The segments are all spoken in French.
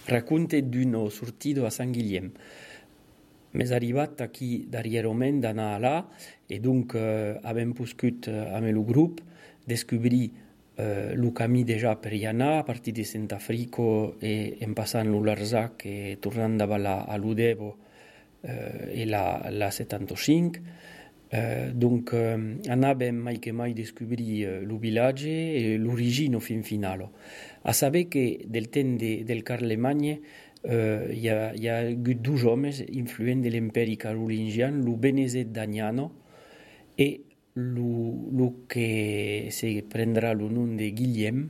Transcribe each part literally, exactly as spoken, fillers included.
racconte d'uno sortido a San Guillem. M'és arribat aquí darrierament d'anar là e donc eh, avem poscut eh, amb el grup descobrir eh, lo camí déjà per hi anar a partir de Sant'Africo e en passant lo Larzac e tornant davant la, a l'Udebo eh, e la, la settantacinc. Eh, donc eh, anàvem mai que mai descobrir eh, lo vilatge e l'origine fin finalo. A saber que del temps de, del Carlemagne Uh, hi, ha, hi ha hagut dos homes influents de l'imperi carolingian, lo Benezet d'Agnano e lo, lo que se prendrà el nom de Guillem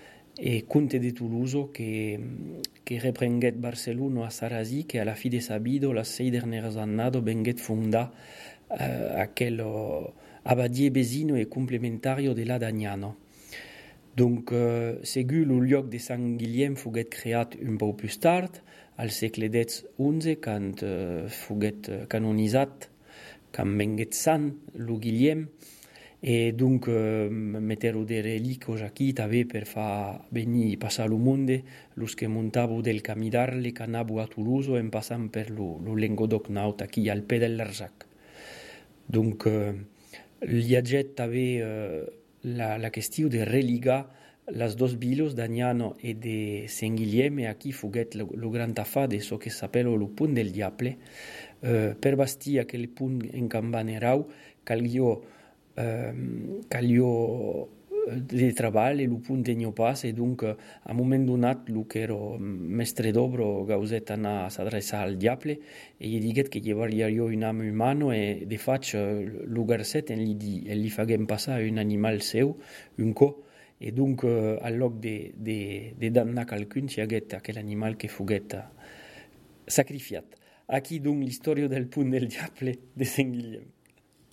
e conte de Toulouse que, que reprenguet Barcelona a Sarrazy, que a la fi de sa vida, las seis dernières années, venguet fundar uh, aquel uh, abadie vesino e complementario de la d'Agnano. Donc, euh, segur, le lloc de Sant Guillem foguet creat un peu plus tard, al segle onze, quand euh, foguet canonisat, quand venguet sant, le Guillem, et donc euh, mettero de reliques aquí també per fa venir passar lo monde, los que montavo del camí d'Arles, que anavo a Toulouse, en passant per lo, lo Languedoc naut aquí al peu del Larzac. Donc, euh, hi ha jet també euh, La, la qüestió de religar les dos vilos d'Agnano e de Sant Guillem, e aquí foguet el gran afà de so que s'apela el punt del diable. Uh, per bastir aquell punt en Cambanerau calió, uh, calió de treball e el punt de pas, e donc a un moment donat el que era mestre d'obra gauset anar a s'adreçar al diable e gli diguet que llevaria jo un amo humano e de faig el garcet en li, di, en li faguem passar un animal seu, un co, e donc al lloc de, de, de damnar qualcun hi haguet aquell animal que foguet sacrifiat. Aquí donc l'història del punt del diable de Sant Guillem.